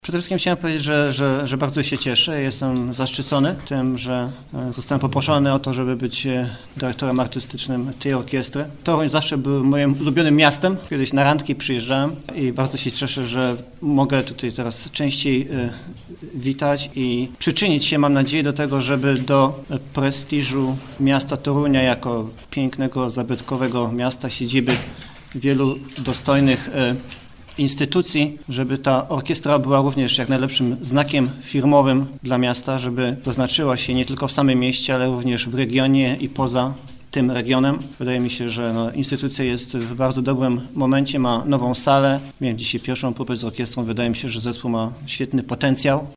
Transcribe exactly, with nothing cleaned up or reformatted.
Przede wszystkim chciałem powiedzieć, że, że, że bardzo się cieszę. Jestem zaszczycony tym, że zostałem poproszony o to, żeby być dyrektorem artystycznym tej orkiestry. Toruń zawsze był moim ulubionym miastem. Kiedyś na randki przyjeżdżałem i bardzo się cieszę, że mogę tutaj teraz częściej witać i przyczynić się, mam nadzieję, do tego, żeby do prestiżu miasta Torunia jako pięknego, zabytkowego miasta, siedziby wielu dostojnych instytucji, żeby ta orkiestra była również jak najlepszym znakiem firmowym dla miasta, żeby zaznaczyła się nie tylko w samym mieście, ale również w regionie i poza tym regionem. Wydaje mi się, że no, instytucja jest w bardzo dobrym momencie, ma nową salę. Miałem dzisiaj pierwszą próbę z orkiestrą, wydaje mi się, że zespół ma świetny potencjał.